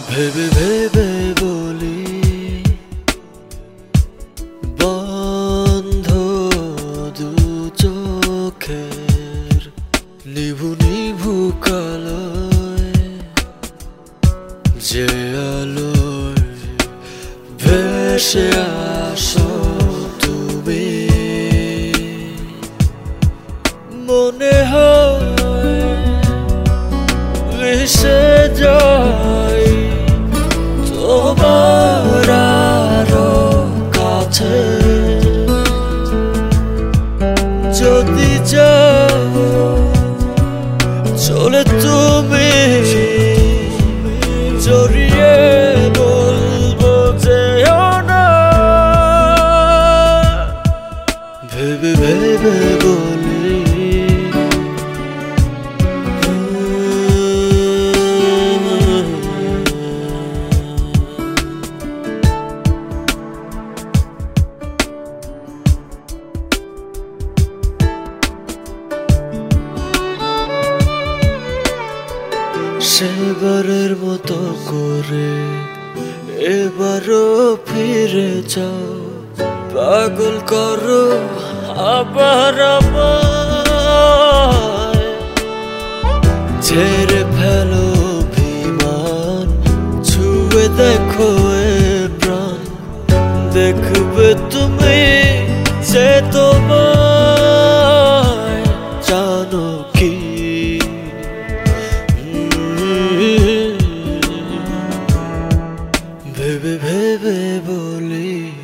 ভেবে ভেবে বলি বন্ধ দু চোখের নিভু নিভু কালোয় যে আলোয় ভেসে আসো তুমি মনে হয় ভেসে যায় তোমার আরো কাছে যদি যাও চলে তুমি জড়িয়ে বলবো যেও না ভেবে ভেবে বলি সেবারের মতো করে এবারও ফিরে যাও পাগল করো আবার আমায় ঝেড়ে ফেলো অভিমান ছুঁয়ে দেখো এ প্রাণ দেখবে তুমি যে তোমায় জানো কি ভেবে ভেবে বলি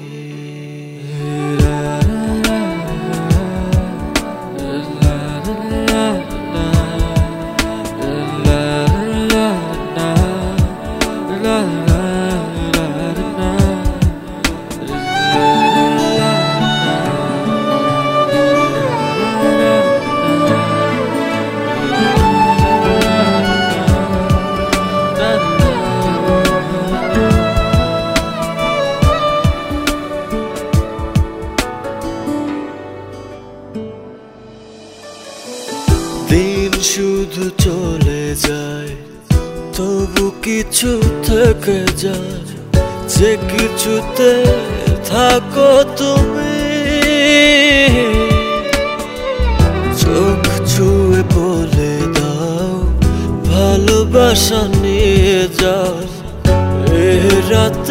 দিন শুধু চলে যায় তবু কিছু থেকে যায় যে কিছুতে থাকো তুমি চোখ ছুঁয়ে বলে দাও ভালোবাসা নিয়ে যাও এ রাত